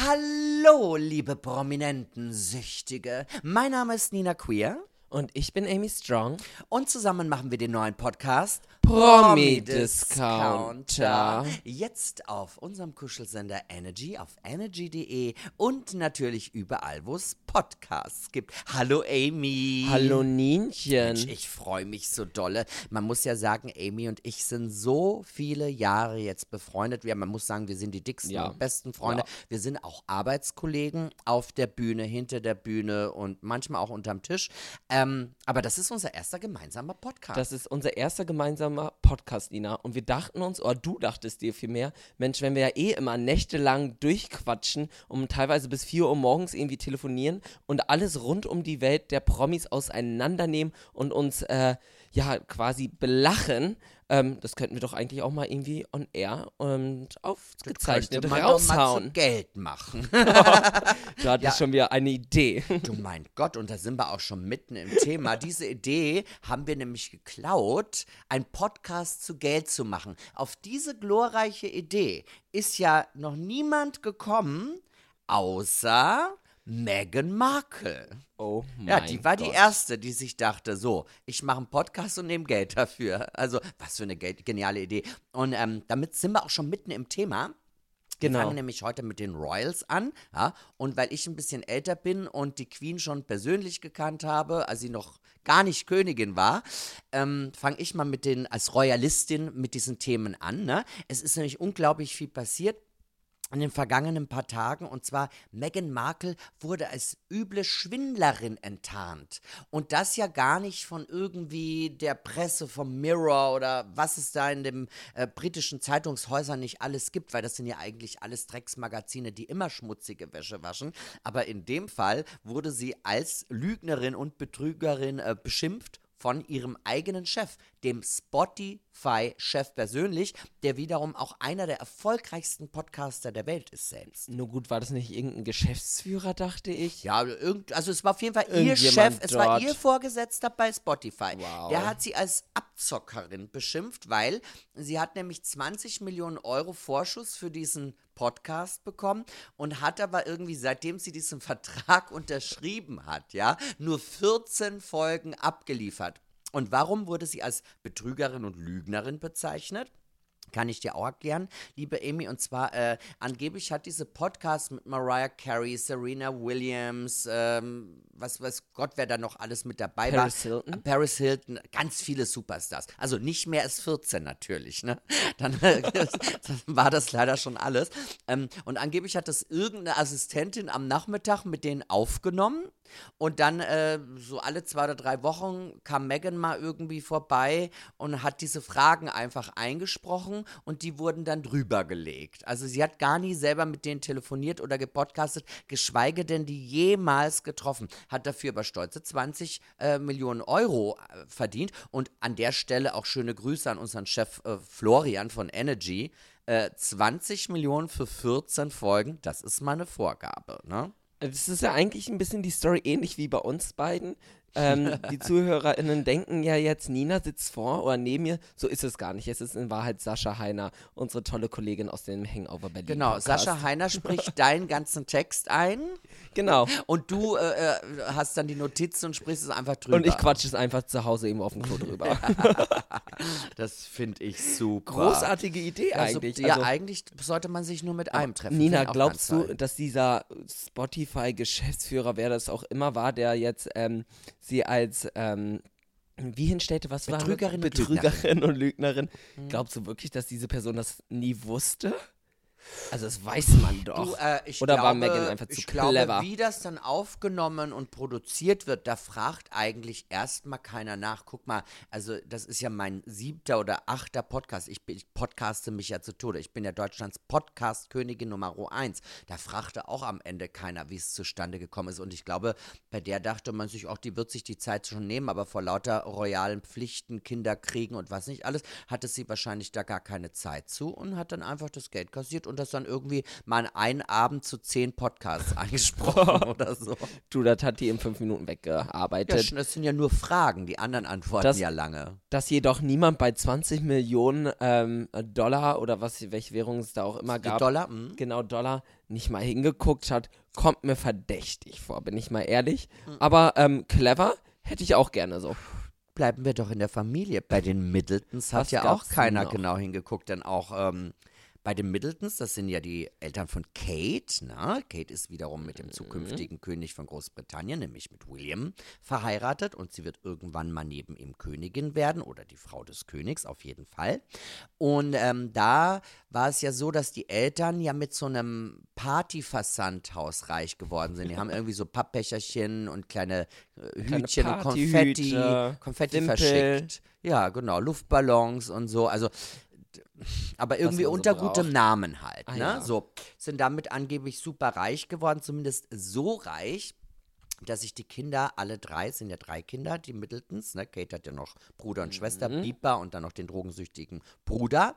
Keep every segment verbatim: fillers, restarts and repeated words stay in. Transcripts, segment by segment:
Hallo, liebe Prominenten-Süchtige. Mein Name ist Nina Queer. Und ich bin Amy Strong. Und zusammen machen wir den neuen Podcast Promi-Discounter. Jetzt auf unserem Kuschelsender Energy, auf energy punkt de und natürlich überall, wo es Podcasts gibt. Hallo Amy. Hallo Nienchen. Mensch, ich freue mich so dolle. Man muss ja sagen, Amy und ich sind so viele Jahre jetzt befreundet. Wir, man muss sagen, wir sind die dicksten Ja. und besten Freunde. Ja. Wir sind auch Arbeitskollegen auf der Bühne, hinter der Bühne und manchmal auch unterm Tisch. Ähm, aber das ist unser erster gemeinsamer Podcast. Das ist unser erster gemeinsamer Podcast, Nina. Und wir dachten uns, oder du dachtest dir vielmehr, Mensch, wenn wir ja eh immer nächtelang durchquatschen und teilweise bis vier Uhr morgens irgendwie telefonieren und alles rund um die Welt der Promis auseinandernehmen und uns äh, ja quasi belachen, ähm, das könnten wir doch eigentlich auch mal irgendwie on air und aufgezeichnet könnte man doch mal raushauen. zu Geld machen. Du hattest Ja. schon wieder eine Idee. Du mein Gott, und da sind wir auch schon mitten im Thema. Diese Idee haben wir nämlich geklaut, einen Podcast zu Geld zu machen. Auf diese glorreiche Idee ist ja noch niemand gekommen, außer Meghan Markle. Oh mein Ja, die war Gott. die Erste, die sich dachte, so, ich mache einen Podcast und nehme Geld dafür. Also, was für eine ge- geniale Idee. Und ähm, damit sind wir auch schon mitten im Thema. Wir Genau. fangen nämlich heute mit den Royals an, ja, und weil ich ein bisschen älter bin und die Queen schon persönlich gekannt habe, als sie noch gar nicht Königin war, ähm, fange ich mal mit den, als Royalistin mit diesen Themen an, ne? Es ist nämlich unglaublich viel passiert in den vergangenen paar Tagen, und zwar Meghan Markle wurde als üble Schwindlerin enttarnt. Und das ja gar nicht von irgendwie der Presse, vom Mirror oder was es da in den äh, britischen Zeitungshäusern nicht alles gibt, weil das sind ja eigentlich alles Drecksmagazine, die immer schmutzige Wäsche waschen. Aber in dem Fall wurde sie als Lügnerin und Betrügerin äh, beschimpft von ihrem eigenen Chef, dem Spotify-Chef persönlich, der wiederum auch einer der erfolgreichsten Podcaster der Welt ist selbst. Nur gut, war das nicht irgendein Geschäftsführer, dachte ich? Ja, irgend, also es war auf jeden Fall ihr Irgendjemand Chef, es war dort. ihr Vorgesetzter bei Spotify. Wow. Der hat sie als Abzockerin beschimpft, weil sie hat nämlich zwanzig Millionen Euro Vorschuss für diesen Podcast bekommen und hat aber irgendwie, seitdem sie diesen Vertrag unterschrieben hat, ja, nur vierzehn Folgen abgeliefert. Und warum wurde sie als Betrügerin und Lügnerin bezeichnet? Kann ich dir auch erklären, liebe Amy. Und zwar, äh, angeblich hat diese Podcast mit Mariah Carey, Serena Williams, ähm, was weiß Gott, wer da noch alles mit dabei Paris war. Hilton. Äh, Paris Hilton, ganz viele Superstars. Also nicht mehr als vierzehn natürlich, ne? Dann, äh, dann war das leider schon alles. Ähm, und angeblich hat das irgendeine Assistentin am Nachmittag mit denen aufgenommen. Und dann äh, so alle zwei oder drei Wochen kam Meghan mal irgendwie vorbei und hat diese Fragen einfach eingesprochen und die wurden dann drüber gelegt. Also sie hat gar nie selber mit denen telefoniert oder gepodcastet, geschweige denn die jemals getroffen. Hat dafür aber stolze zwanzig äh, Millionen Euro äh, verdient. Und an der Stelle auch schöne Grüße an unseren Chef äh, Florian von Energy. Äh, zwanzig Millionen für vierzehn Folgen, das ist meine Vorgabe, ne? Das ist ja eigentlich ein bisschen die Story ähnlich wie bei uns beiden. Ähm, die ZuhörerInnen denken ja jetzt, Nina sitzt vor oder neben mir. So ist es gar nicht. Es ist in Wahrheit Sascha Heiner, unsere tolle Kollegin aus dem Hangover Berlin Genau, Podcast. Sascha Heiner spricht deinen ganzen Text ein. Genau. Und du äh, äh, hast dann die Notizen und sprichst es einfach drüber. Und ich quatsche es einfach zu Hause eben auf dem Klo drüber. Das finde ich super. Großartige Idee Also, eigentlich. ja, Also, eigentlich sollte man sich nur mit einem treffen. Nina, Finde ich auch glaubst ganz du, toll. dass dieser Spotify-Geschäftsführer, wer das auch immer war, der jetzt ähm, sie als ähm, wie hinstellte, was war Betrügerin und Betrügerin und Lügnerin. Glaubst du wirklich, dass diese Person das nie wusste? Also das weiß man doch. Du, äh, ich Oder glaube, war Meghan einfach zu ich glaube, clever? wie das dann aufgenommen und produziert wird, da fragt eigentlich erstmal keiner nach. Guck mal, also das ist ja mein siebter oder achter Podcast. Ich, bin- ich podcaste mich ja zu Tode. Ich bin ja Deutschlands Podcast-Königin Nummer eins. Da fragte auch am Ende keiner, wie es zustande gekommen ist. Und ich glaube, bei der dachte man sich auch, die wird sich die Zeit schon nehmen, aber vor lauter royalen Pflichten, Kinderkriegen und was nicht alles, hatte sie wahrscheinlich da gar keine Zeit zu und hat dann einfach das Geld kassiert und das dann irgendwie mal an einen Abend zu zehn Podcasts eingesprochen oder so. Du, das hat die in fünf Minuten Ja, weggearbeitet. sch- das sind ja nur Fragen, die anderen antworten Das- ja lange. Dass jedoch niemand bei zwanzig Millionen ähm, Dollar oder was, welche Währung es da auch immer Die gab, Dollar? Mhm. genau Dollar, nicht mal hingeguckt hat, kommt mir verdächtig vor, bin ich mal ehrlich. Mhm. Aber ähm, clever hätte ich auch gerne so. Bleiben wir doch in der Familie. Bei den Middletons hat Was ja auch gab's keiner noch? genau hingeguckt, denn auch ähm, bei den Middletons, das sind ja die Eltern von Kate, ne? Kate ist wiederum mit dem zukünftigen König von Großbritannien, nämlich mit William, verheiratet und sie wird irgendwann mal neben ihm Königin werden oder die Frau des Königs auf jeden Fall. Und ähm, da war es ja so, dass die Eltern ja mit so einem Partyversandhaus reich geworden sind. Die haben irgendwie so Pappbecherchen und kleine äh, Kleine Hütchen und Konfetti, Partyhüte, Konfetti Wimpel. verschickt. Ja, genau, Luftballons und so. Also, d- aber irgendwie man so unter braucht. gutem Namen halt. Ah, ne? ja. So, sind damit angeblich super reich geworden, zumindest so reich, dass sich die Kinder, alle drei, es sind ja drei Kinder, die Middletons, ne? Kate hat ja noch Bruder und Schwester, Mhm. Piper und dann noch den drogensüchtigen Bruder.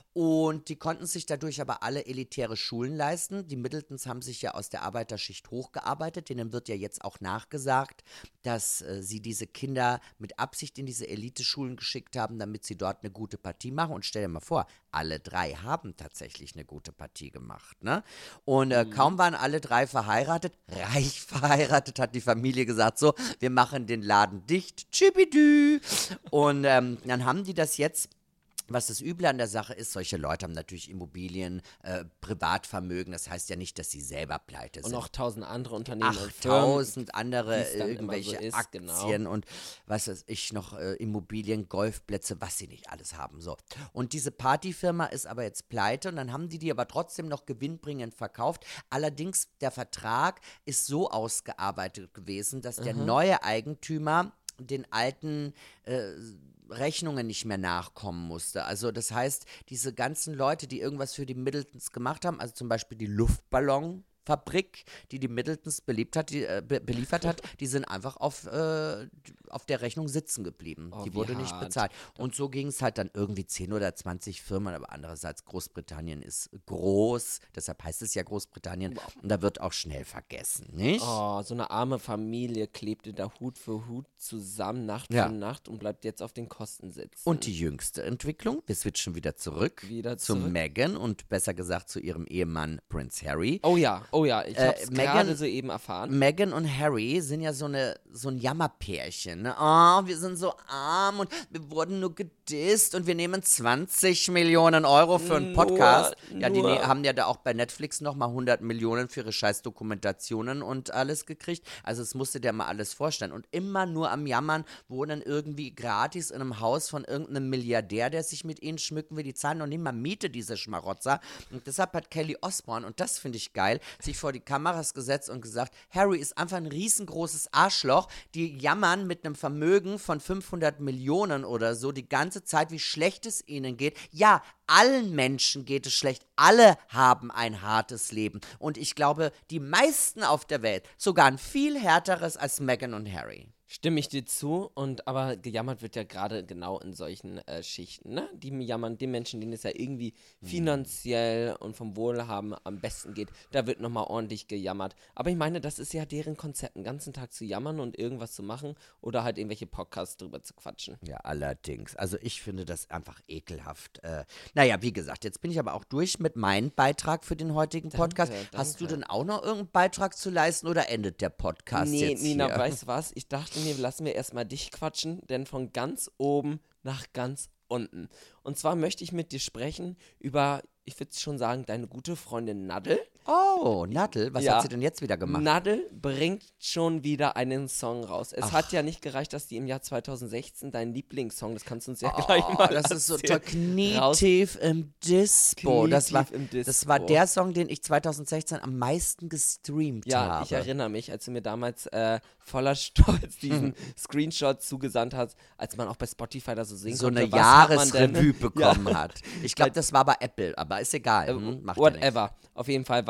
Und die konnten sich dadurch aber alle elitäre Schulen leisten. Die Middletons haben sich ja aus der Arbeiterschicht hochgearbeitet. Denen wird ja jetzt auch nachgesagt, dass äh, sie diese Kinder mit Absicht in diese Eliteschulen geschickt haben, damit sie dort eine gute Partie machen. Und stell dir mal vor, alle drei haben tatsächlich eine gute Partie gemacht. Ne? Und äh, kaum waren alle drei verheiratet, reich verheiratet, hat die Familie gesagt, so, wir machen den Laden dicht, tschübidü. Und ähm, dann haben die das jetzt. Was das Üble an der Sache ist, solche Leute haben natürlich Immobilien, äh, Privatvermögen, das heißt ja nicht, dass sie selber pleite Und sind. noch tausend andere Unternehmen und Firmen. achttausend andere wie es dann immer irgendwelche so ist, Aktien genau. und was weiß ich noch, äh, Immobilien, Golfplätze, was sie nicht alles haben. So. Und diese Partyfirma ist aber jetzt pleite und dann haben die die aber trotzdem noch gewinnbringend verkauft. Allerdings, der Vertrag ist so ausgearbeitet gewesen, dass der neue Eigentümer den alten äh, Rechnungen nicht mehr nachkommen musste. Also das heißt, diese ganzen Leute, die irgendwas für die Middletons gemacht haben, also zum Beispiel die Luftballonfabrik, die die Middletons beliebt hat, die, äh, be beliefert hat, die sind einfach auf, äh, auf der Rechnung sitzen geblieben. Oh, die wie wurde nicht hart. bezahlt. Und so ging es halt dann irgendwie zehn oder zwanzig Firmen, aber andererseits Großbritannien ist groß, deshalb heißt es ja Großbritannien und da wird auch schnell vergessen, nicht? Oh, so eine arme Familie klebte da Hut für Hut zusammen, Nacht Ja. für Nacht und bleibt jetzt auf den Kosten sitzen. Und die jüngste Entwicklung, wir switchen wieder zurück Wieder zu zurück. Meghan und besser gesagt zu ihrem Ehemann Prince Harry. Oh ja, oh ja, ich Äh, hab's Meghan- gerade soeben erfahren. Meghan und Harry sind ja so, eine, so ein Jammerpärchen. Ne? Oh, wir sind so arm und wir wurden nur gedisst und wir nehmen zwanzig Millionen Euro für einen Nur- Podcast. Ja, die nur- ne haben ja da auch bei Netflix nochmal hundert Millionen für ihre scheiß Dokumentationen und alles gekriegt. Also es musste der mal alles vorstellen. Und immer nur am Jammern, wohnen irgendwie gratis in einem Haus von irgendeinem Milliardär, der sich mit ihnen schmücken will. Die zahlen noch nicht mal Miete, diese Schmarotzer. Und deshalb hat Kelly Osbourne, und das finde ich geil, sich vor die Kameras gesetzt und gesagt, Harry ist einfach ein riesengroßes Arschloch. Die jammern mit einem Vermögen von fünfhundert Millionen oder so die ganze Zeit, wie schlecht es ihnen geht. Ja, allen Menschen geht es schlecht. Alle haben ein hartes Leben. Und ich glaube, die meisten auf der Welt sogar ein viel härteres als Meghan und Harry. Stimme ich dir zu, und aber gejammert wird ja gerade genau in solchen äh, Schichten, ne? Die jammern, den Menschen, denen es ja irgendwie finanziell und vom Wohlhaben am besten geht, da wird nochmal ordentlich gejammert. Aber ich meine, das ist ja deren Konzept, den ganzen Tag zu jammern und irgendwas zu machen oder halt irgendwelche Podcasts drüber zu quatschen. Ja, allerdings. Also ich finde das einfach ekelhaft. Äh, naja, wie gesagt, jetzt bin ich aber auch durch mit meinem Beitrag für den heutigen Podcast. Danke, Hast du danke. denn auch noch irgendeinen Beitrag zu leisten oder endet der Podcast Nee, jetzt Nina, hier? weißt du was? Ich dachte mir, lassen wir erstmal dich quatschen, denn von ganz oben nach ganz unten. Und zwar möchte ich mit dir sprechen über, ich würde schon sagen, deine gute Freundin Nadel. Oh, Nadel, was Ja. hat sie denn jetzt wieder gemacht? Nadel bringt schon wieder einen Song raus. Es Ach. hat ja nicht gereicht, dass die im Jahr zweitaunsechzehn dein Lieblingssong, das kannst du uns ja Oh, gleich mal das ist so erzählen, toll, raus- knietief im Dispo. Das war, Knietief im das war Dispo. der Song, den ich zweitausendsechzehn am meisten gestreamt Ja, habe. ich erinnere mich, als du mir damals äh, voller Stolz diesen Screenshot zugesandt hast, als man auch bei Spotify da so sehen so konnte, eine was hat man denn- Jahresrevue bekommen Ja. hat. Ich glaube, das war bei Apple, aber ist egal. Hm, macht ja nichts. Whatever. Auf jeden Fall war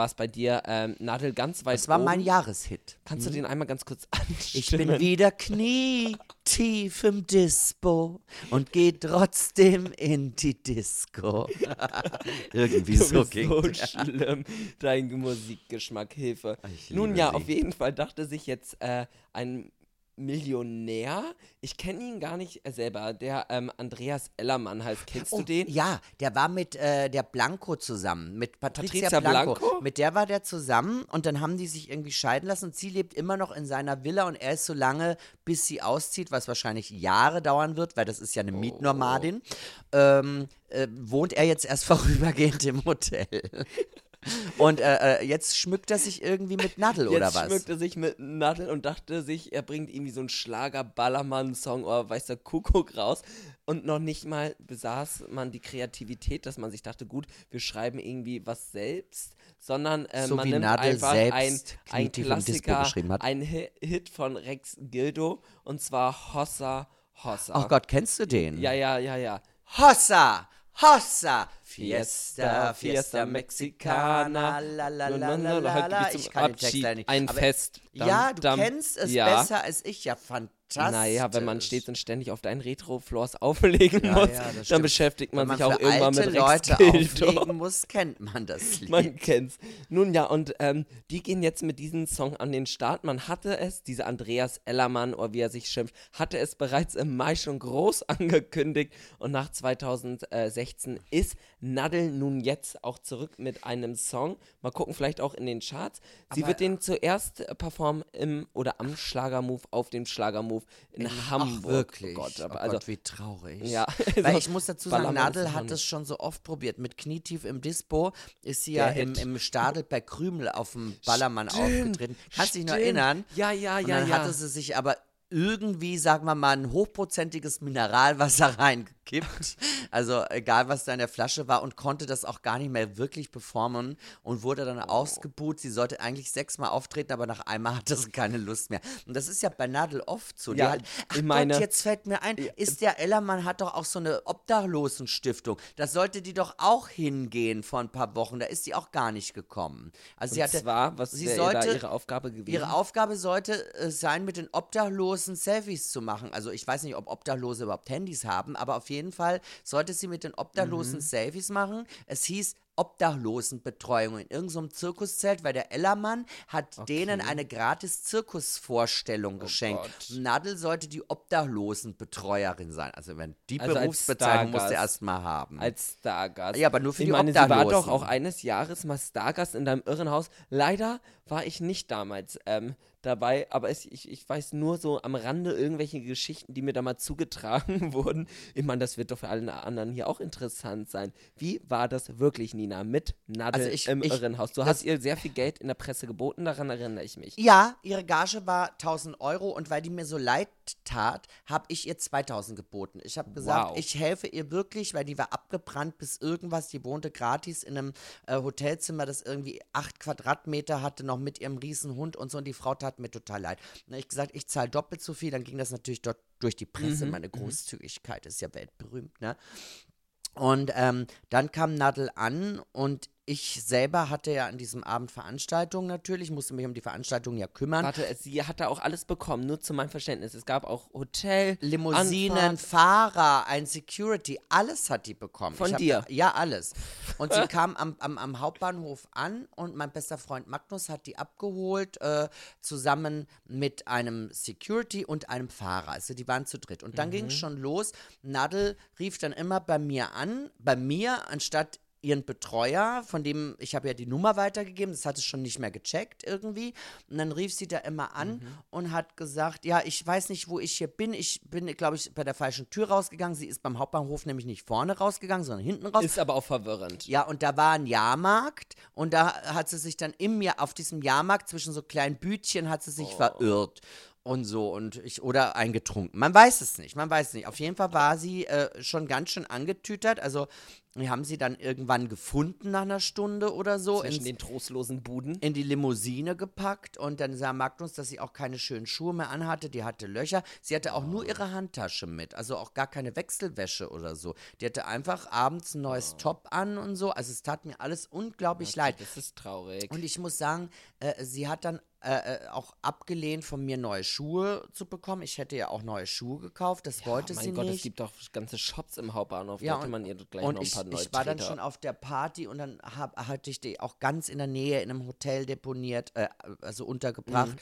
es bei dir ähm, Nadel ganz weit Das war oben. mein Jahreshit. Kannst du den einmal ganz kurz anstimmen? Ich bin wieder knietief im Dispo und geh trotzdem in die Disco. Irgendwie Du so bist ging so der. schlimm, dein Musikgeschmack, Hilfe. Ich Nun liebe ja, sie. auf jeden Fall dachte sich jetzt äh, ein Millionär, ich kenne ihn gar nicht äh, selber, der ähm, Andreas Ellermann heißt. Kennst Oh, du den? ja, der war mit äh, der Blanco zusammen, mit Patricia, Patricia Blanco. Blanco? Mit der war der zusammen und dann haben die sich irgendwie scheiden lassen und sie lebt immer noch in seiner Villa und er ist so lange, bis sie auszieht, was wahrscheinlich Jahre dauern wird, weil das ist ja eine Mietnomadin, ähm, äh, wohnt er jetzt erst vorübergehend im Hotel. Und äh, äh, jetzt schmückt er sich irgendwie mit Nadel, oder Jetzt was? schmückt er sich mit Nadel und dachte sich, er bringt irgendwie so einen Schlager-Ballermann-Song oder weiß der Kuckuck raus. Und noch nicht mal besaß man die Kreativität, dass man sich dachte, gut, wir schreiben irgendwie was selbst, sondern äh, So man wie nimmt Nadel einfach selbst ein, ein Knietief im Dispo Klassiker, geschrieben hat. ein Hi- Hit von Rex Gildo und zwar Hossa Hossa. Ach Gott, kennst du den? Ja, ja, ja, ja. Hossa! Hossa! Fiesta, Fiesta, Fiesta Mexicana, la la la la la Heute la. gibt's Ich zum kann den Text Abschied leider nicht. ein Aber Fest. ja, du Dam, dam. kennst es Ja. besser als ich. Ja, fantastisch. Naja, wenn man stets und ständig auf deinen Retro-Floors auflegen Ja, muss, ja, das dann stimmt. beschäftigt man Wenn man sich auch für irgendwann alte mit Rex Leute Gildo. auflegen muss, kennt man das Lied. Man kennt's. Nun ja, und ähm, die gehen jetzt mit diesem Song an den Start. Man hatte es, dieser Andreas Ellermann, oder wie er sich schimpft, hatte es bereits im Mai schon groß angekündigt. Und nach zweitausendsechzehn ist Nadel nun jetzt auch zurück mit einem Song. Mal gucken, vielleicht auch in den Charts. Sie Aber- wird den zuerst äh, performen im oder am Schlagermove, auf dem Schlagermove in, Hamburg. Ach, wirklich? Oh Gott, aber oh also, Gott, wie traurig. ja. Weil also, ich muss dazu sagen, Ballermann ist Nadel es noch hat es nicht. schon so oft probiert. Mit Knietief im Dispo ist sie Der ja im, Hit. im Stadel bei Krümel auf dem Ballermann Stimmt, aufgetreten. Kannst dich noch stimmt. erinnern? Ja, ja, Und ja, dann ja. hatte sie sich aber irgendwie, sagen wir mal, ein hochprozentiges Mineralwasser reingekippt. Also egal, was da in der Flasche war und konnte das auch gar nicht mehr wirklich performen und wurde dann ausgebuht. Sie sollte eigentlich sechsmal auftreten, aber nach einmal hatte sie keine Lust mehr. Und das ist ja bei Nadel oft so. Die Ja, hat, ach ich meine- Gott, jetzt fällt mir ein, ist der Ellermann hat doch auch so eine Obdachlosenstiftung. Da sollte die doch auch hingehen vor ein paar Wochen. Da ist sie auch gar nicht gekommen. Also sie Und hatte, zwar, was sie wäre da sollte- ihre Aufgabe gewesen? Ihre Aufgabe sollte es sein, mit den Obdachlosen Selfies zu machen. Also ich weiß nicht, ob Obdachlose überhaupt Handys haben, aber auf jeden Fall sollte sie mit den Obdachlosen Mhm. Selfies machen. Es hieß Obdachlosenbetreuung in irgendeinem Zirkuszelt, weil der Ellermann hat denen eine gratis Zirkusvorstellung geschenkt. Gott. Nadel sollte die Obdachlosenbetreuerin sein. Also wenn die Also als Berufsbezeichnung musst du Stargast. erst mal haben. Als Stargast. Ja, aber nur für ich die meine, sie war Obdachlosen. doch auch eines Jahres mal Stargast in deinem Irrenhaus. Leider war ich nicht damals ähm, dabei, aber es, ich, ich weiß nur so am Rande irgendwelche Geschichten, die mir da mal zugetragen wurden. Ich meine, das wird doch für alle anderen hier auch interessant sein. Wie war das wirklich, Nina, mit Nadel Also ich- im ich- Irrenhaus? Du das- hast ihr sehr viel Geld in der Presse geboten, daran erinnere ich mich. Ja, ihre Gage war tausend Euro und weil die mir so leid tat, habe ich ihr zweitausend geboten. Ich habe gesagt, Wow. ich helfe ihr wirklich, weil die war abgebrannt bis irgendwas. Die wohnte gratis in einem äh, Hotelzimmer, das irgendwie acht Quadratmeter hatte, noch mit ihrem riesen Hund und so. Und die Frau tat mir total leid. Und ich gesagt, ich zahle doppelt so viel. Dann ging das natürlich dort durch die Presse. Mhm, Meine Großzügigkeit ist ja weltberühmt, ne? Und ähm, dann kam Nadel an und ich selber hatte ja an diesem Abend Veranstaltungen natürlich, musste mich um die Veranstaltung ja kümmern. Warte, es- sie hatte auch alles bekommen, nur zu meinem Verständnis. Es gab auch Hotel, Limousinen, Anfahrt. Fahrer, ein Security, alles hat die bekommen. Von Ich hab dir? Da, ja, alles. Und sie kam am, am, am Hauptbahnhof an und mein bester Freund Magnus hat die abgeholt, äh, zusammen mit einem Security und einem Fahrer. Also die waren zu dritt. Und dann ging es schon los. Nadel rief dann immer bei mir an, bei mir, anstatt ihren Betreuer, von dem, ich habe ja die Nummer weitergegeben, das hatte schon nicht mehr gecheckt irgendwie. Und dann rief sie da immer an und hat gesagt, ja, ich weiß nicht, wo ich hier bin. Ich bin, glaube ich, bei der falschen Tür rausgegangen. Sie ist beim Hauptbahnhof nämlich nicht vorne rausgegangen, sondern hinten raus. Ist aber auch verwirrend. Ja, und da war ein Jahrmarkt und da hat sie sich dann im Jahr, auf diesem Jahrmarkt zwischen so kleinen Bütchen hat sie sich verirrt. und so und ich oder eingetrunken. Man weiß es nicht, man weiß es nicht. Auf jeden Fall war sie äh, schon ganz schön angetütert. Also wir haben sie dann irgendwann gefunden nach einer Stunde oder so Zwischen ins, den trostlosen Buden. in die Limousine gepackt und dann sah Magnus, dass sie auch keine schönen Schuhe mehr anhatte, die hatte Löcher. Sie hatte auch nur ihre Handtasche mit, also auch gar keine Wechselwäsche oder so. Die hatte einfach abends ein neues Top an und so. Also es tat mir alles unglaublich leid. Das ist traurig. Und ich muss sagen, äh, sie hat dann äh, äh, auch abgelehnt, von mir neue Schuhe zu bekommen. Ich hätte ja auch neue Schuhe gekauft, das wollte mein sie Gott, nicht. es gibt doch ganze Shops im Hauptbahnhof, Ja, da hätte und- man ihr gleich und noch ein ich, paar neue ich war dann Treter. schon auf der Party und dann hab, hatte ich die auch ganz in der Nähe in einem Hotel deponiert, äh, also untergebracht.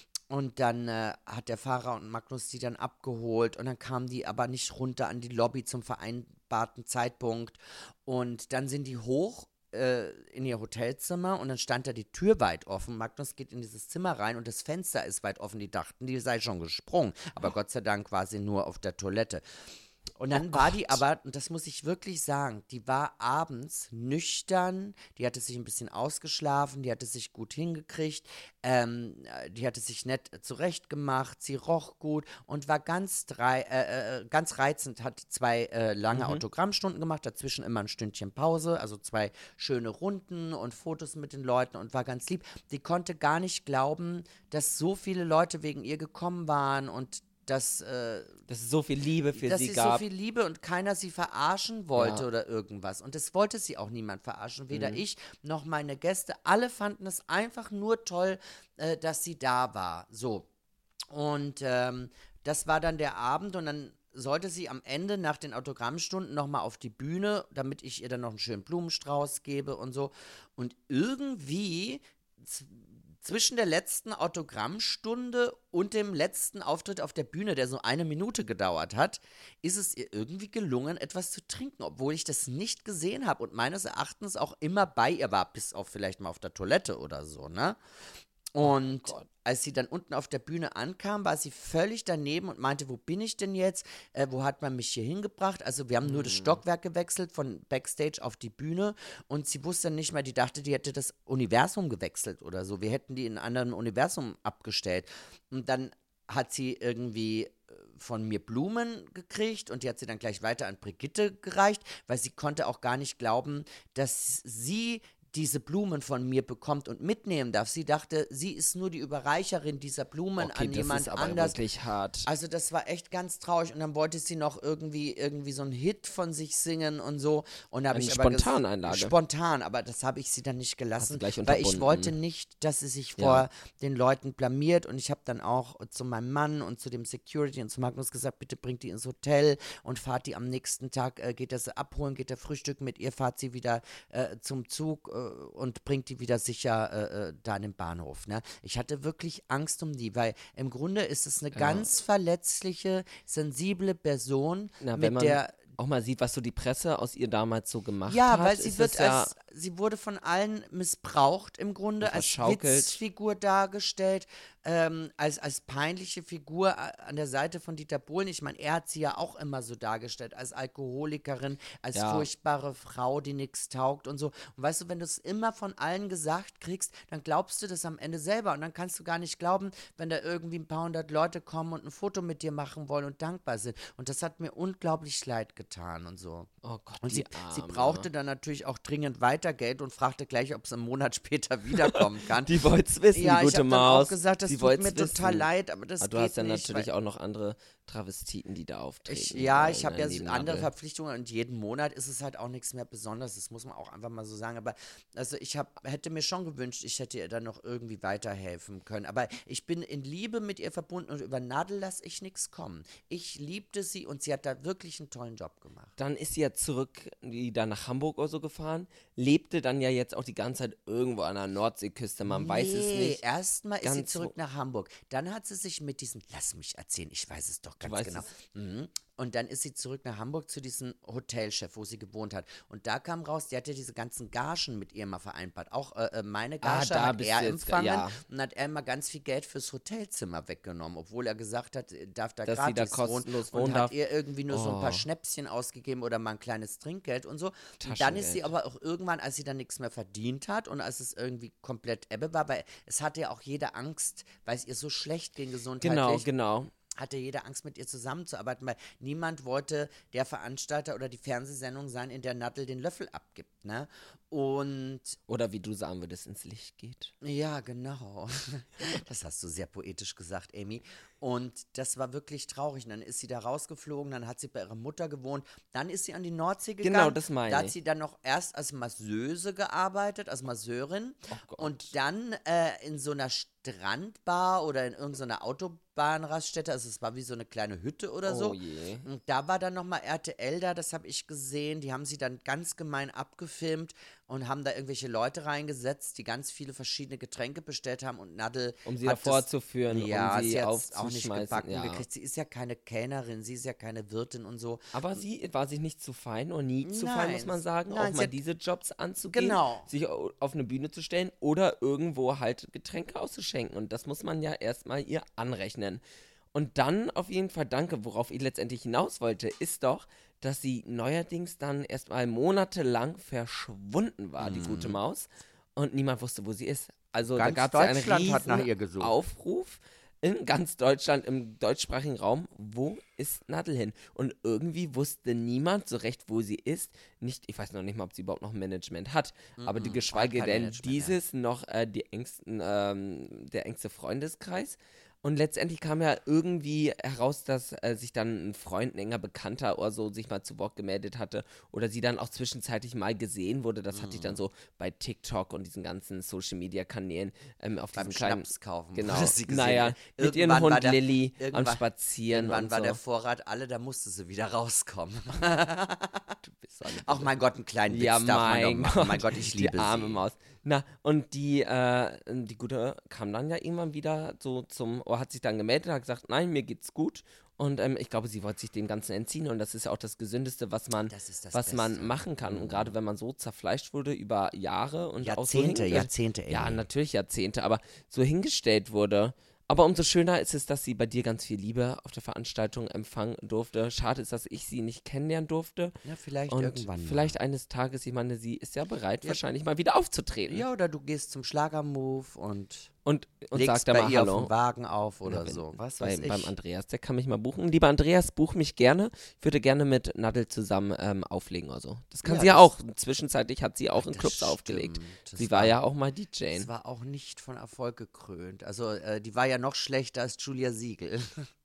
Und dann äh, hat der Fahrer und Magnus die dann abgeholt und dann kamen die aber nicht runter an die Lobby zum vereinbarten Zeitpunkt. Und dann sind die hoch äh, in ihr Hotelzimmer und dann stand da die Tür weit offen. Magnus geht in dieses Zimmer rein und das Fenster ist weit offen. Die dachten, die sei schon gesprungen. Aber Gott sei Dank war sie nur auf der Toilette. Und dann war die aber, und das muss ich wirklich sagen, die war abends nüchtern, die hatte sich ein bisschen ausgeschlafen, die hatte sich gut hingekriegt, ähm, äh, die hatte sich nett zurechtgemacht, sie roch gut und war ganz, drei, äh, äh, ganz reizend, hat zwei äh, lange Autogrammstunden gemacht, dazwischen immer ein Stündchen Pause, also zwei schöne Runden und Fotos mit den Leuten und war ganz lieb. Die konnte gar nicht glauben, dass so viele Leute wegen ihr gekommen waren und dass, äh, Dass es so viel Liebe für dass sie sie gab. so viel Liebe und keiner sie verarschen wollte Ja. oder irgendwas. Und das wollte sie auch niemand verarschen. Weder Mhm. ich noch meine Gäste. Alle fanden es einfach nur toll, äh, dass sie da war. So. Und ähm, das war dann der Abend und dann sollte sie am Ende nach den Autogrammstunden nochmal auf die Bühne, damit ich ihr dann noch einen schönen Blumenstrauß gebe und so. Und irgendwie z- zwischen der letzten Autogrammstunde und dem letzten Auftritt auf der Bühne, der so eine Minute gedauert hat, ist es ihr irgendwie gelungen, etwas zu trinken, obwohl ich das nicht gesehen habe und meines Erachtens auch immer bei ihr war, bis auf vielleicht mal auf der Toilette oder so, ne? Und Gott. als sie dann unten auf der Bühne ankam, war sie völlig daneben und meinte, wo bin ich denn jetzt? Äh, wo hat man mich hier hingebracht? Also wir haben nur das Stockwerk gewechselt von Backstage auf die Bühne und sie wusste nicht mehr, die dachte, die hätte das Universum gewechselt oder so. Wir hätten die in einem anderen Universum abgestellt. Und dann hat sie irgendwie äh, von mir Blumen gekriegt und die hat sie dann gleich weiter an Brigitte gereicht, weil sie konnte auch gar nicht glauben, dass sie diese Blumen von mir bekommt und mitnehmen darf. Sie dachte, sie ist nur die Überreicherin dieser Blumen Okay, an das jemand ist aber anders. wirklich hart. Also das war echt ganz traurig und dann wollte sie noch irgendwie irgendwie so einen Hit von sich singen und so und da habe Eine ich aber ges- Spontaneinlage. spontan, aber das habe ich sie dann nicht gelassen, gleich weil ich unterbunden. wollte nicht, dass sie sich Ja. vor den Leuten blamiert und ich habe dann auch zu meinem Mann und zu dem Security und zu Magnus gesagt, bitte bringt die ins Hotel und fahrt die am nächsten Tag, äh, geht er sie abholen, geht er Frühstück mit ihr, fahrt sie wieder äh, zum Zug äh, und bringt die wieder sicher äh, äh, da in den Bahnhof. Ne? Ich hatte wirklich Angst um die, weil im Grunde ist es eine ganz verletzliche, sensible Person, Na, wenn mit man der auch mal sieht, was so die Presse aus ihr damals so gemacht ja, hat. weil sie ist wird es ja als, sie wurde von allen missbraucht im Grunde, Und als verschaukelt. Witzfigur dargestellt, ähm, als, als peinliche Figur a- an der Seite von Dieter Bohlen. Ich meine, er hat sie ja auch immer so dargestellt, als Alkoholikerin, als Ja. furchtbare Frau, die nichts taugt und so. Und weißt du, wenn du es immer von allen gesagt kriegst, dann glaubst du das am Ende selber und dann kannst du gar nicht glauben, wenn da irgendwie ein paar hundert Leute kommen und ein Foto mit dir machen wollen und dankbar sind. Und das hat mir unglaublich leid getan und so. Oh Gott, Und die sie, sie Arme. brauchte dann natürlich auch dringend weiter Geld und fragte gleich, ob es einen Monat später wiederkommen kann. Die wollt's wissen, ja, die ich gute habe dann Maus. auch gesagt, das die tut wollt's mir total wissen. leid, aber das Aber du geht hast ja nicht. natürlich weil auch noch andere Travestiten, die da auftreten. ich, ja, wollen, ich habe ne, ja neben so andere Nadel. Verpflichtungen und jeden Monat ist es halt auch nichts mehr Besonderes. Das muss man auch einfach mal so sagen. Aber also ich hab, hätte mir schon gewünscht, ich hätte ihr dann noch irgendwie weiterhelfen können. Aber ich bin in Liebe mit ihr verbunden und über Nadel lasse ich nichts kommen. Ich liebte sie und sie hat da wirklich einen tollen Job gemacht. Dann ist sie ja zurück, die dann nach Hamburg oder so gefahren, lebte dann ja jetzt auch die ganze Zeit irgendwo an der Nordseeküste, man weiß es nicht. Erstmal ist sie Ganz zurück so- nach Hamburg. Dann hat sie sich mit diesem, lass mich erzählen, ich weiß es doch ganz weißt genau. es. Mhm. Und dann ist sie zurück nach Hamburg zu diesem Hotelchef, wo sie gewohnt hat. Und da kam raus, die hat ja diese ganzen Gagen mit ihr mal vereinbart. Auch äh, meine Ah, Gage da hat bist er du jetzt, empfangen ja. und hat er immer ganz viel Geld fürs Hotelzimmer weggenommen, obwohl er gesagt hat, er darf da Dass sie da gratis wohnen. kostenlos Und wohnen hat darf. ihr irgendwie nur so ein paar Oh. Schnäpschen ausgegeben oder mal ein kleines Trinkgeld und so. Und dann Taschengeld. ist sie aber auch irgendwann, als sie dann nichts mehr verdient hat und als es irgendwie komplett Ebbe war, weil es hatte ja auch jede Angst, weil es ihr so schlecht ging gesundheitlich. Genau, genau. Hatte jeder Angst, mit ihr zusammenzuarbeiten, weil niemand wollte der Veranstalter oder die Fernsehsendung sein, in der Nattel den Löffel abgibt, ne? Und Oder wie du sagen würdest, ins Licht geht. ja, genau. Das hast du sehr poetisch gesagt, Amy. Und das war wirklich traurig. Und dann ist sie da rausgeflogen, dann hat sie bei ihrer Mutter gewohnt, dann ist sie an die Nordsee gegangen. Genau, das meine Da hat ich. sie dann noch erst als Masseuse gearbeitet, als Masseurin. Oh Gott. Und dann äh, in so einer Strandbar oder in irgendeiner Autobahnraststätte, also es war wie so eine kleine Hütte oder so. Oh je. Und da war dann nochmal R T L da, das habe ich gesehen. Die haben sie dann ganz gemein abgefilmt und haben da irgendwelche Leute reingesetzt, die ganz viele verschiedene Getränke bestellt haben und Nadel Um sie hat davor das, zu führen, ja, um sie sie hat's auch nicht aufzuschmeißen. gebacken Ja. gekriegt. Sie ist ja keine Kellnerin, sie ist ja keine Wirtin und so. Aber sie war sich nicht zu fein und nie zu fein, muss Nein, man sagen, nein, auch sie mal hat- diese Jobs anzugehen, Genau. sich au- auf eine Bühne zu stellen oder irgendwo halt Getränke auszuschenken. Und das muss man ja erstmal ihr anrechnen. Und dann auf jeden Fall danke, worauf ich letztendlich hinaus wollte, ist doch, dass sie neuerdings dann erstmal monatelang verschwunden war, die gute Maus. Und niemand wusste, wo sie ist. Also Ganz da gab es ja einen Deutschland hat nach riesen ihr gesucht. Aufruf in ganz Deutschland, im deutschsprachigen Raum, wo ist Nadel hin? Und irgendwie wusste niemand so recht, wo sie ist. Nicht, ich weiß noch nicht mal, ob sie überhaupt noch ein Management hat, aber die Mhm, geschweige hat kein denn Management mehr. dieses noch äh, die engsten, ähm, der engste Freundeskreis. Und letztendlich kam ja irgendwie heraus, dass äh, sich dann ein Freund, ein enger Bekannter oder so sich mal zu Wort gemeldet hatte oder sie dann auch zwischenzeitlich mal gesehen wurde. Das hatte ich Mhm. dann so bei TikTok und diesen ganzen Social-Media-Kanälen ähm, auf Beim diesem kleinen, Schnaps kaufen. genau, wurde sie gesehen. naja, mit ihrem Irgendwann war Hund der- Lilly am irgendwann- Spazieren Irgendwann und war so. der Vorrat alle, da musste sie wieder rauskommen. Du bist so eine Ach mein Gott, einen kleinen Witz Ja, darf man doch mein machen. Gott, Mein Gott, ich die liebe arme sie. Maus. Na, und die, äh, die Gute kam dann ja irgendwann wieder so zum, oder hat sich dann gemeldet, hat gesagt, nein, mir geht's gut. Und ähm, ich glaube, sie wollte sich dem Ganzen entziehen und das ist ja auch das Gesündeste, was man, Das ist das was man Beste. machen kann. Und gerade wenn man so zerfleischt wurde über Jahre und auch so Jahrzehnte, hinge- Jahrzehnte, Ja, Amy. natürlich Jahrzehnte, aber so hingestellt wurde. Aber umso schöner ist es, dass sie bei dir ganz viel Liebe auf der Veranstaltung empfangen durfte. Schade ist, dass ich sie nicht kennenlernen durfte. Ja, vielleicht Und irgendwann mal. vielleicht eines Tages, ich meine, sie ist ja bereit, wahrscheinlich mal wieder aufzutreten. Ja, oder du gehst zum Schlagermove und Und, und legst sagt da bei mal ihr auf Hallo. den Wagen auf oder Na, wenn- so. Was bei, weiß ich. Beim Andreas, der kann mich mal buchen. Lieber Andreas, buch mich gerne. Ich würde gerne mit Nadel zusammen ähm, auflegen oder so. Das kann Ja, sie ja das- auch. Zwischenzeitlich hat sie auch in Das Clubs aufgelegt. stimmt. Das Sie war ja auch mal D J. Das war auch nicht von Erfolg gekrönt. Also, äh, die war ja noch schlechter als Julia Siegel.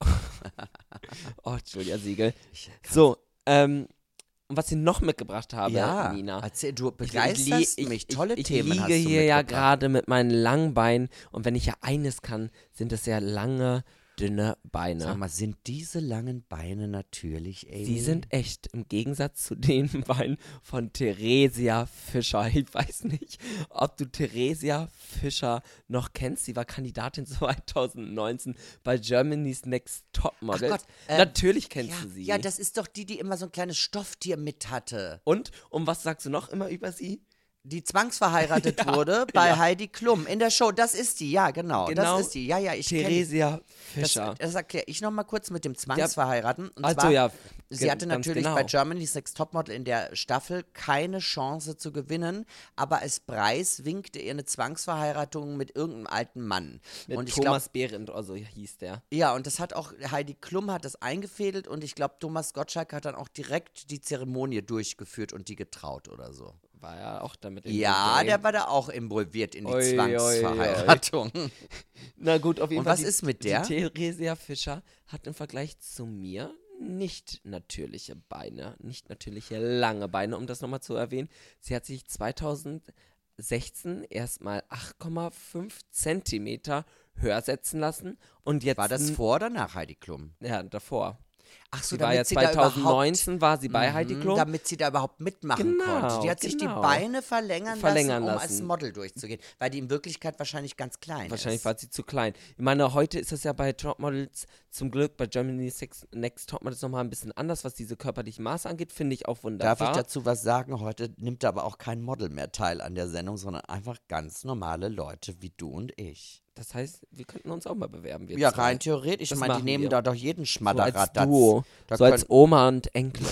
Oh, Julia Siegel. So, ähm, und was ich noch mitgebracht habe, ja, Nina. erzähl, du Ich- ich begeisterst li- ich, mich. ich, Tolle ich, Themen Ich hast liege du hier ja mitgebracht. gerade mit meinen langen Beinen und wenn ich ja eines kann, sind es ja lange, dünne Beine. Sag mal, sind diese langen Beine natürlich, Amy? Sie sind echt, im Gegensatz zu den Beinen von Theresia Fischer. Ich weiß nicht, ob du Theresia Fischer noch kennst. Sie war Kandidatin zweitausendneunzehn bei Germany's Next Topmodel. Gott, ähm, Natürlich kennst ja, du sie. Ja, das ist doch die, die immer so ein kleines Stofftier mit hatte. Und, und was sagst du noch immer über sie? Die zwangsverheiratet Ja, wurde bei ja. Heidi Klum in der Show. Das ist die, ja, genau. Genau. Das ist die. Ja, ja, ich kenne Theresia das. Fischer. Das erkläre ich noch mal kurz mit dem Zwangsverheiraten. Und also zwar, ja, sie ge- hatte ganz natürlich genau. bei Germany's Next Topmodel in der Staffel keine Chance zu gewinnen, aber als Preis winkte ihr eine Zwangsverheiratung mit irgendeinem alten Mann. Mit und ich glaube, Thomas Behrendt, also hieß der. ja, und das hat auch, Heidi Klum hat das eingefädelt und ich glaube, Thomas Gottschalk hat dann auch direkt die Zeremonie durchgeführt und die getraut oder so. War ja auch damit Ja, involviert. der war da auch involviert in die Ui, ui, ui. Zwangsverheiratung. Na gut, auf jeden Und Fall. was die, ist mit der? Die Theresia Fischer hat im Vergleich zu mir nicht natürliche Beine, nicht natürliche lange Beine, um das nochmal zu erwähnen. Sie hat sich zweitausendsechzehn erstmal acht Komma fünf Zentimeter höher setzen lassen und jetzt War das n- vor oder nach Heidi Klum? ja, davor. Ach so, Sie war ja damit sie da zwanzig neunzehn überhaupt, war sie bei Heidi mhm, Klum. damit sie da überhaupt mitmachen Genau, konnte. Die hat sich die genau. Beine verlängern, Verlängern lassen, um als lassen. Model durchzugehen, weil die in Wirklichkeit wahrscheinlich ganz klein Wahrscheinlich ist. war sie zu klein. Ich meine, heute ist das ja bei Topmodels zum Glück, bei Germany's Next, Next Topmodels nochmal ein bisschen anders, was diese körperlichen Maße angeht, finde ich auch wunderbar. Darf ich dazu was sagen? Heute nimmt aber auch kein Model mehr teil an der Sendung, sondern einfach ganz normale Leute wie du und ich. Das heißt, wir könnten uns auch mal bewerben. Wir Ja, zwei. rein theoretisch. Ich Das meine, die machen nehmen wir. da doch jeden So Schmadderer als dazu. Duo, Da so als Oma und Enkelin.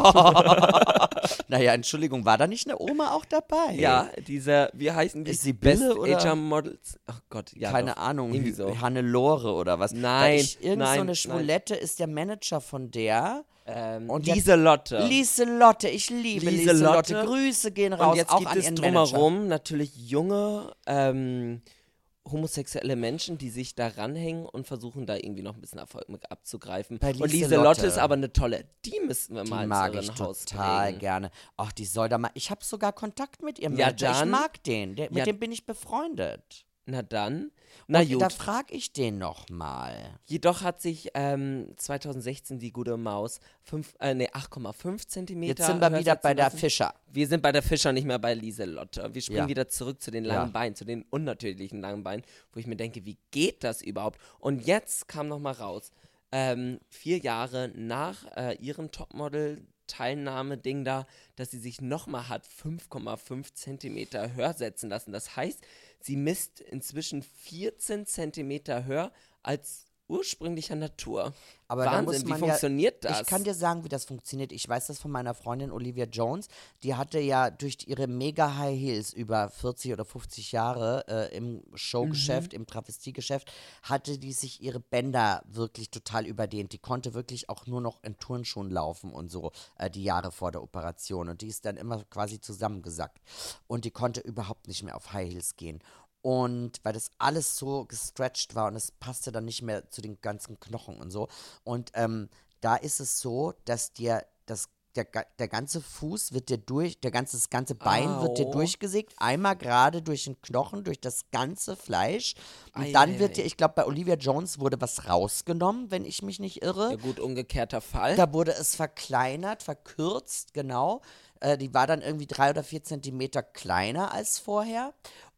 Naja, Entschuldigung, war da nicht eine Oma auch dabei? Ja, diese, wie heißen die? Ist sie Bille Best oder? Ager Models. Ach Gott, ja. Keine doch. Ahnung, Irgendwie Hü- so. Hannelore oder was. Nein, Weil ich, irgend nein, so eine nein. Schwulette ist der Manager von der. Ähm, Und der- Lieselotte. Lieselotte, ich liebe Lieselotte. Lieselotte. Grüße gehen Und raus, jetzt auch gibt an es ihren Manager. drumherum natürlich junge, ähm, homosexuelle Menschen, die sich da ranhängen und versuchen, da irgendwie noch ein bisschen Erfolg mit abzugreifen. Bei Und Lieselotte. Lieselotte ist aber eine tolle. Die müssen wir Die mal mag in ich unserem Haus total bringen. gerne. Ach, die soll da mal. Ich habe sogar Kontakt mit ihrem Ja, Manager. Ich dann- mag den. Der, mit ja. dem bin ich befreundet. Na dann. Na Und gut. da frage ich den noch mal. Jedoch hat sich ähm, zwanzig sechzehn die gute Maus fünf, äh, nee, acht Komma fünf Zentimeter. Jetzt sind wir wieder höher bei der setzen lassen. Fischer. Wir sind bei der Fischer, nicht mehr bei Lieselotte. Wir springen Ja. wieder zurück zu den langen Ja. Beinen, zu den unnatürlichen langen Beinen, wo ich mir denke, wie geht das überhaupt? Und jetzt kam noch mal raus, ähm, vier Jahre nach äh, ihrem Topmodel-Teilnahme-Ding da, dass sie sich noch mal hat fünf Komma fünf Zentimeter höher setzen lassen. Das heißt, sie misst inzwischen vierzehn Zentimeter höher als ursprünglicher Natur. Aber da muss Wahnsinn, man wie funktioniert ja, das? Ich kann dir sagen, wie das funktioniert. Ich weiß das von meiner Freundin Olivia Jones. Die hatte ja durch ihre mega High Heels über vierzig oder fünfzig Jahre äh, im Showgeschäft, Mhm. im Travestiegeschäft, hatte die sich ihre Bänder wirklich total überdehnt. Die konnte wirklich auch nur noch in Turnschuhen laufen und so äh, die Jahre vor der Operation. Und die ist dann immer quasi zusammengesackt. Und die konnte überhaupt nicht mehr auf High Heels gehen. Und weil das alles so gestretched war und es passte dann nicht mehr zu den ganzen Knochen und so. Und ähm, da ist es so, dass dir das, der, ga- der ganze Fuß wird dir durch, der ganze, das ganze Bein wird dir Au. durchgesägt, einmal gerade durch den Knochen, durch das ganze Fleisch. Und Ei, dann ei, wird ei. dir, ich glaube, bei Olivia Jones wurde was rausgenommen, wenn ich mich nicht irre. Ja gut, umgekehrter Fall. Da wurde es verkleinert, verkürzt, genau. Äh, die war dann irgendwie drei oder vier Zentimeter kleiner als vorher.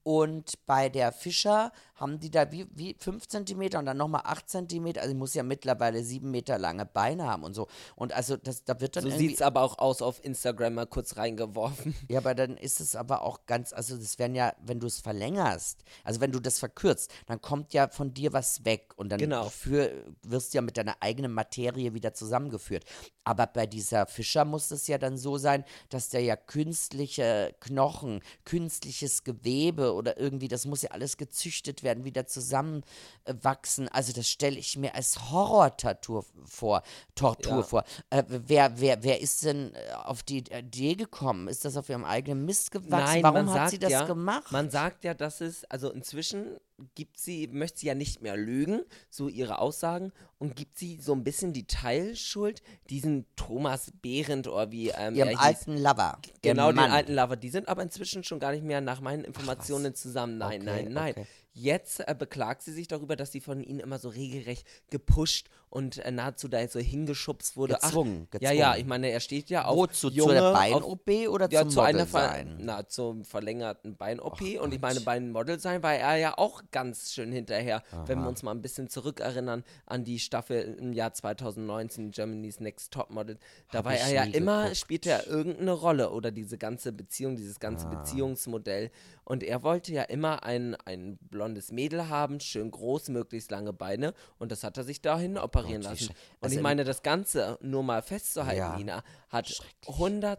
Und bei der Fischer haben die da wie, wie fünf Zentimeter und dann nochmal acht Zentimeter. Also die muss ja mittlerweile sieben Meter lange Beine haben und so. Und also das, da wird dann So irgendwie. sieht es aber auch aus auf Instagram mal kurz reingeworfen. Ja, aber dann ist es aber auch ganz, also das werden ja, wenn du es verlängerst, also wenn du das verkürzt, dann kommt ja von dir was weg und dann Genau. für, wirst du ja mit deiner eigenen Materie wieder zusammengeführt. Aber bei dieser Fischer muss es ja dann so sein, dass der ja künstliche Knochen, künstliches Gewebe oder irgendwie, das muss ja alles gezüchtet werden, wieder zusammenwachsen. Also das stelle ich mir als Horror-Tattoo vor, Tortur Ja. vor. Äh, wer, wer, wer ist denn äh, auf die Idee gekommen? Ist das auf ihrem eigenen Mist gewachsen? Nein, Warum man hat sagt sie das ja, gemacht? Man sagt ja, dass es, also inzwischen gibt sie, möchte sie ja nicht mehr lügen, so ihre Aussagen, und gibt sie so ein bisschen die Teilschuld diesen Thomas Behrendt oder wie ähm, Ihrem er hieß. alten Lover. dem Genau, den Mann. alten Lover. Die sind aber inzwischen schon gar nicht mehr nach meinen Informationen zusammen. Nein, Okay, nein, nein. okay. Jetzt äh, beklagt sie sich darüber, dass sie von ihnen immer so regelrecht gepusht und äh, nahezu da so hingeschubst wurde. Gezwungen, Ach, ja, ja, gezwungen. ich meine, er steht ja auf Wozu? junge, zu der auf, Bein-O P oder ja, zum zu einer Model ver sein? na, zum verlängerten Bein-O P. Ach Und ich Gott. meine, beim Model sein war er ja auch ganz schön hinterher, wenn wir uns mal ein bisschen zurückerinnern an die Staffel im Jahr zwanzig neunzehn, Germany's Next Topmodel. Da Hab war ich er ja nie immer, geguckt. spielte er irgendeine Rolle oder diese ganze Beziehung, dieses ganze Ah. Beziehungsmodell. Und er wollte ja immer ein, ein blondes Mädel haben, schön groß, möglichst lange Beine. Und das hat er sich dahin operieren Gott, wie lassen. schre- Und also ich im- meine, das Ganze, nur mal festzuhalten, Ja. Nina, hat Schrecklich.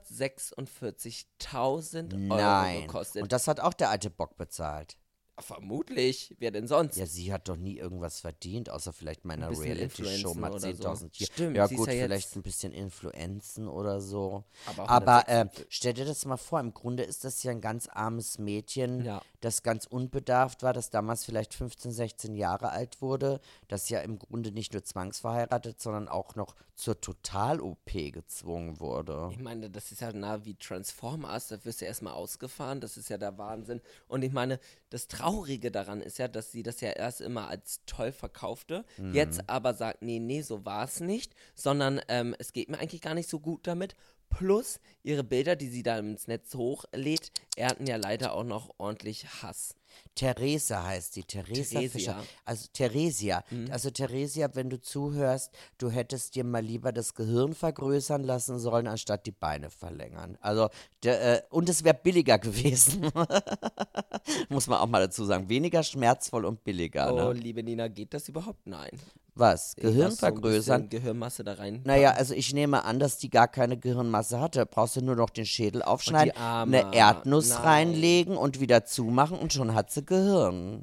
hundertsechsundvierzigtausend Euro Nein. gekostet. Und das hat auch der alte Bock bezahlt. Vermutlich. Wer denn sonst? Ja, sie hat doch nie irgendwas verdient, außer vielleicht meiner bisschen Reality-Show Influenzen mal oder so. zehntausend Tier. Stimmt, Ja sie ist gut, ja jetzt- vielleicht ein bisschen Influenzen oder so. Aber Aber äh, hundertsechsundfünfzig stell dir das mal vor, im Grunde ist das ja ein ganz armes Mädchen, Ja. das ganz unbedarft war, das damals vielleicht fünfzehn, sechzehn Jahre alt wurde, das ja im Grunde nicht nur zwangsverheiratet, sondern auch noch zur Total-O P gezwungen wurde. Ich meine, das ist ja nah wie Transformers, da wirst du erstmal ausgefahren, das ist ja der Wahnsinn. Und ich meine, das Traurige Traurige daran ist ja, dass sie das ja erst immer als toll verkaufte, Mhm. jetzt aber sagt, nee, nee, so war es nicht, sondern ähm, es geht mir eigentlich gar nicht so gut damit. Plus ihre Bilder, die sie da ins Netz hochlädt, ernten ja leider auch noch ordentlich Hass. Theresa heißt die, Theresa Theresia. Fischer. Also Theresia. Mhm. Also Theresia, wenn du zuhörst, du hättest dir mal lieber das Gehirn vergrößern lassen sollen, anstatt die Beine verlängern. Also, der, äh, und es wäre billiger gewesen. Muss man auch mal dazu sagen. Weniger schmerzvoll und billiger. Oh, Ne? liebe Nina, geht das überhaupt? Nein. Was? Gehirn Lass so ein vergrößern? bisschen Gehirnmasse da rein. Naja, also ich nehme an, dass die gar keine Gehirnmasse hatte. Brauchst du nur noch den Schädel aufschneiden, Arme. eine Erdnuss Nein. reinlegen und wieder zumachen und schon hat sie Gehirn.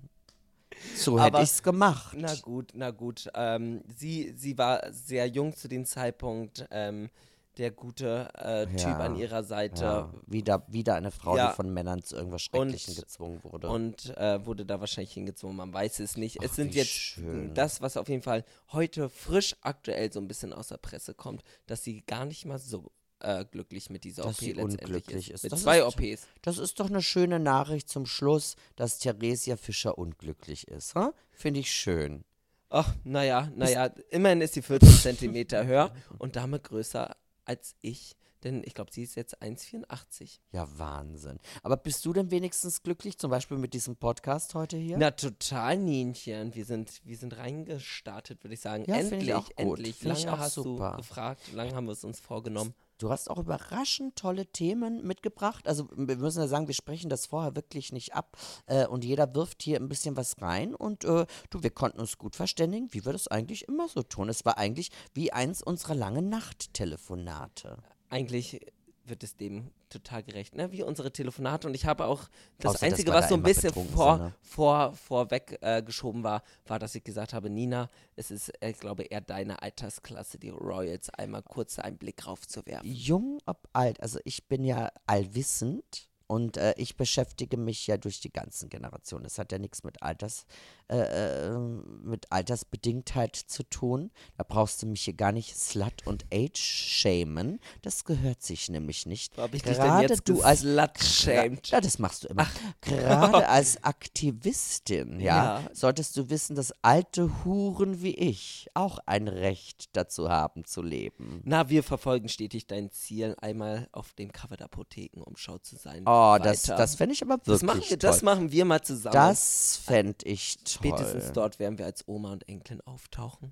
So hätte Aber- ich's gemacht. Na gut, na gut. Ähm, sie, sie war sehr jung zu dem Zeitpunkt. Ähm, der gute äh, Typ Ja, an ihrer Seite. Ja, wieder, wieder eine Frau, Ja. die von Männern zu irgendwas Schrecklichem Und- gezwungen wurde. Und äh, wurde da wahrscheinlich hingezwungen, man weiß es nicht. Es Ach, sind wie jetzt schön. das, was auf jeden Fall heute frisch aktuell so ein bisschen aus der Presse kommt, dass sie gar nicht mal so äh, glücklich mit dieser Dass O P sie letztendlich unglücklich ist. ist. Mit Das zwei ist- O Ps. Das ist doch eine schöne Nachricht zum Schluss, dass Theresia Fischer unglücklich ist. Hm? Finde ich schön. Ach, naja, naja, immerhin ist sie vierzehn Zentimeter höher und damit größer als ich. Denn ich glaube, sie ist jetzt eins Komma vierundachtzig. Ja, Wahnsinn. Aber bist du denn wenigstens glücklich, zum Beispiel mit diesem Podcast heute hier? Na, total, Nienchen. Wir sind, wir sind reingestartet, würde ich sagen. Ja, find endlich, ich auch gut. endlich. Find ich Lange auch hast super. du gefragt, lange haben wir es uns vorgenommen. Du hast auch überraschend tolle Themen mitgebracht. Also wir müssen ja sagen, wir sprechen das vorher wirklich nicht ab. Äh, und jeder wirft hier ein bisschen was rein. Und äh, du, wir konnten uns gut verständigen, wie wir das eigentlich immer so tun. Es war eigentlich wie eins unserer langen Nachttelefonate. Eigentlich wird es dem total gerecht, ne? Wie unsere Telefonate. Und ich habe auch, das Außer, dass Einzige, wir was da so ein immer bisschen betrunken vor, sind, ne? vor, vorweg äh, geschoben war, war, dass ich gesagt habe, Nina, es ist, äh, ich glaube, eher deine Altersklasse, die Royals, einmal kurz einen Blick raufzuwerfen. Jung ob alt, also ich bin ja allwissend und äh, ich beschäftige mich ja durch die ganzen Generationen. Das hat ja nichts mit Alters, äh, äh, mit Altersbedingtheit zu tun. Da brauchst du mich hier gar nicht Slut und Age shamen. Das gehört sich nämlich nicht. Wo hab ich dich denn Gerade jetzt du als geslut-shamed? Ja, das machst du immer. Gerade als Aktivistin, ja, Ja. solltest du wissen, dass alte Huren wie ich auch ein Recht dazu haben zu leben. Na, wir verfolgen stetig dein Ziel, einmal auf dem Cover der Apothekenumschau zu sein. Oh, das, Weiter. das fände ich aber wirklich das machen wir, toll. das machen wir mal zusammen. Das fände ich toll. Spätestens dort werden wir als Oma und Enkelin auftauchen.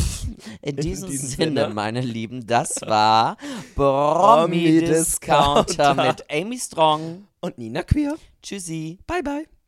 In diesem, diesem Sinne, Sinne. meine Lieben, das war Promi-Discounter Promi-Discounter mit Amy Strong. Und Nina Queer. Tschüssi. Bye, bye.